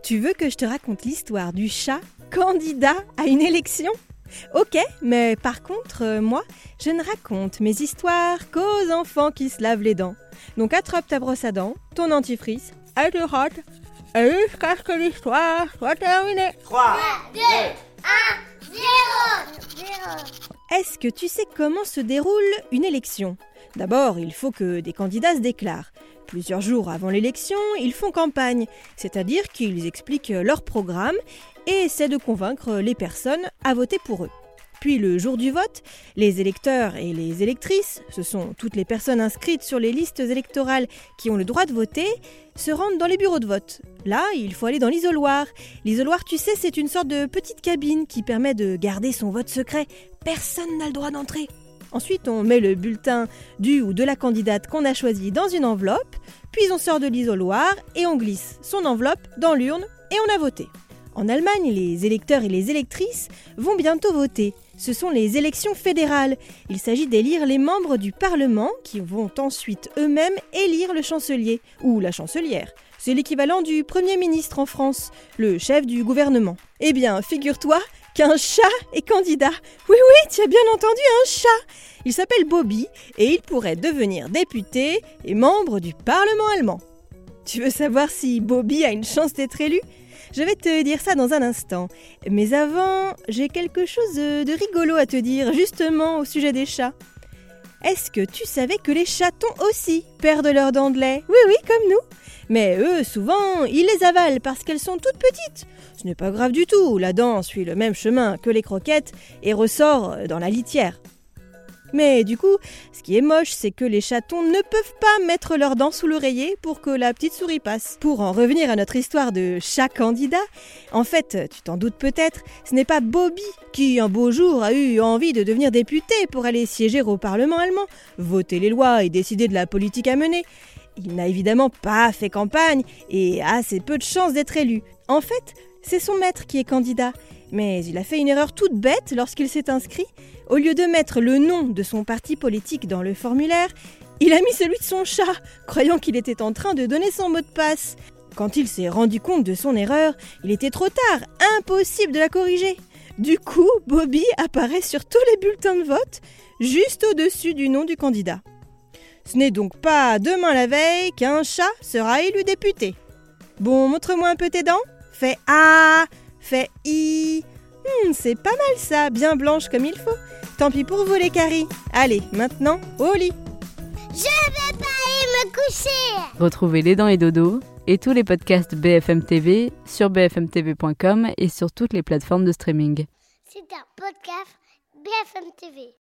Tu veux que je te raconte l'histoire du chat candidat à une élection ? Ok, mais par contre, moi, je ne raconte mes histoires qu'aux enfants qui se lavent les dents. Donc attrape ta brosse à dents, ton dentifrice, et te rote, et jusqu'à ce que l'histoire soit terminée. 3, 2, 1, 0. Est-ce que tu sais comment se déroule une élection ? D'abord, il faut que des candidats se déclarent. Plusieurs jours avant l'élection, ils font campagne, c'est-à-dire qu'ils expliquent leur programme et essaient de convaincre les personnes à voter pour eux. Puis le jour du vote, les électeurs et les électrices, ce sont toutes les personnes inscrites sur les listes électorales qui ont le droit de voter, se rendent dans les bureaux de vote. Là, il faut aller dans l'isoloir. L'isoloir, tu sais, c'est une sorte de petite cabine qui permet de garder son vote secret. Personne n'a le droit d'entrer. Ensuite, on met le bulletin du ou de la candidate qu'on a choisi dans une enveloppe, puis on sort de l'isoloir et on glisse son enveloppe dans l'urne et on a voté. En Allemagne, les électeurs et les électrices vont bientôt voter. Ce sont les élections fédérales. Il s'agit d'élire les membres du Parlement qui vont ensuite eux-mêmes élire le chancelier ou la chancelière. C'est l'équivalent du Premier ministre en France, le chef du gouvernement. Eh bien, figure-toi qu'un chat est candidat. Oui, tu as bien entendu, un chat. Il s'appelle Bobby et il pourrait devenir député et membre du Parlement allemand. Tu veux savoir si Bobby a une chance d'être élu ? Je vais te dire ça dans un instant. Mais avant, j'ai quelque chose de rigolo à te dire, justement au sujet des chats. Est-ce que tu savais que les chatons aussi perdent leurs dents de lait ? Oui, comme nous. Mais eux, souvent, ils les avalent parce qu'elles sont toutes petites. Ce n'est pas grave du tout, la dent suit le même chemin que les croquettes et ressort dans la litière. Mais du coup, ce qui est moche, c'est que les chatons ne peuvent pas mettre leurs dents sous l'oreiller pour que la petite souris passe. Pour en revenir à notre histoire de chat candidat, en fait, tu t'en doutes peut-être, ce n'est pas Bobby qui, un beau jour, a eu envie de devenir député pour aller siéger au Parlement allemand, voter les lois et décider de la politique à mener. Il n'a évidemment pas fait campagne et a assez peu de chances d'être élu. En fait, c'est son maître qui est candidat. Mais il a fait une erreur toute bête lorsqu'il s'est inscrit. Au lieu de mettre le nom de son parti politique dans le formulaire, il a mis celui de son chat, croyant qu'il était en train de donner son mot de passe. Quand il s'est rendu compte de son erreur, il était trop tard, impossible de la corriger. Du coup, Bobby apparaît sur tous les bulletins de vote, juste au-dessus du nom du candidat. Ce n'est donc pas demain la veille qu'un chat sera élu député. Bon, montre-moi un peu tes dents. Fais A, fais I. C'est pas mal ça, bien blanche comme il faut. Tant pis pour vous les caries. Allez, maintenant, au lit. Je vais pas aller me coucher. Retrouvez Les Dents et Dodo et tous les podcasts BFM TV sur bfmtv.com et sur toutes les plateformes de streaming. C'est un podcast BFM TV.